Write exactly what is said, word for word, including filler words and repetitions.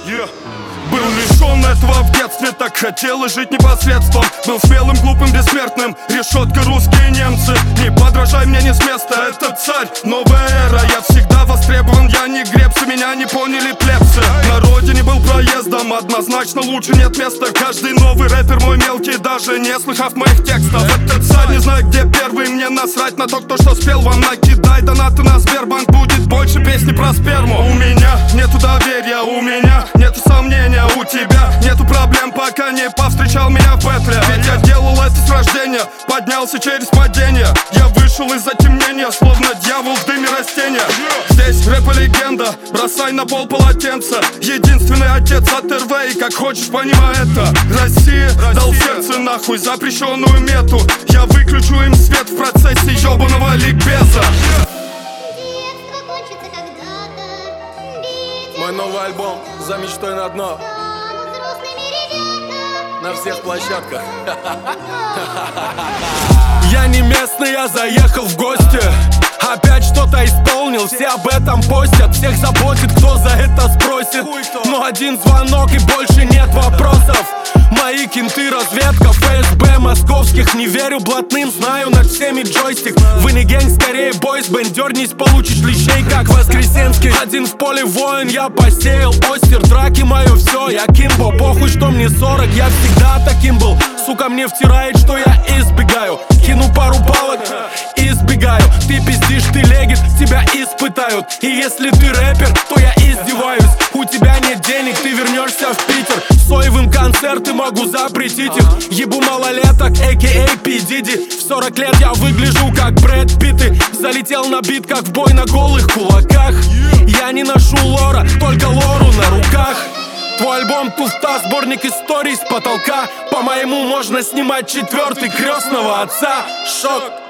Yeah. Был лишён этого в детстве, так хотелось жить непосредством. Был смелым, глупым, бессмертным, решетка, русские немцы. Не подражай мне не с места, это царь, новая эра. Я всегда востребован, я не гребцы, меня не поняли плебсы. На родине был проездом, однозначно лучше нет места. Каждый новый рэпер мой мелкий, даже не слыхав моих текстов. Это царь, не знаю где первый, мне насрать на то, кто что спел. Вам накидай донаты на Сбербанк, будет больше песни про сперму. У меня нету доверия, у меня нету сомнения. У тебя нету проблем, пока не повстречал меня в петле. Ведь я делал это с рождения, поднялся через падение. Я вышел из затемнения, словно дьявол в дыме растения. Здесь рэп и легенда, бросай на пол полотенце. Единственный отец от эр вэ, и как хочешь понимай это. Россия дал сердце нахуй запрещенную мету. Я выключу им свет в процессе ёбаного ликбеза. Мой новый альбом «За мечтой на дно» на всех площадках. Я не местный, я заехал в гости. Опять что-то исполнил, все об этом постят. Всех заботит, кто за это спросит. Но один звонок и больше нет вопросов. Мои кенты, разведка, эф эс бэ московских. Не верю блатным, знаю над всеми джойстик. Вы не гэнг, скорее бойсбенд. Дернись, получишь лещей, как Воскресенский. Один в поле воин, я посеял остер. Драки мое все, я Кимбо. Похуй, что мне сорок, я всегда таким был. Сука мне втирает, что я избегаю. Кину пару палок и избегаю. Ты пиздишь, ты легит, тебя испытают. И если ты рэпер, то я издеваюсь. У тебя нет денег, ты вернешься в Питер. Соевым концерты могу запретить их. Ебу малолеток, а ка а Пи Диди. В сорок лет я выгляжу как Брэд Питт. Залетел на бит, как в бой на голых кулаках. Я не ношу лора, только лору на руках. Твой альбом туфта, сборник историй с потолка. По-моему, можно снимать четвертый крестного отца. Шок.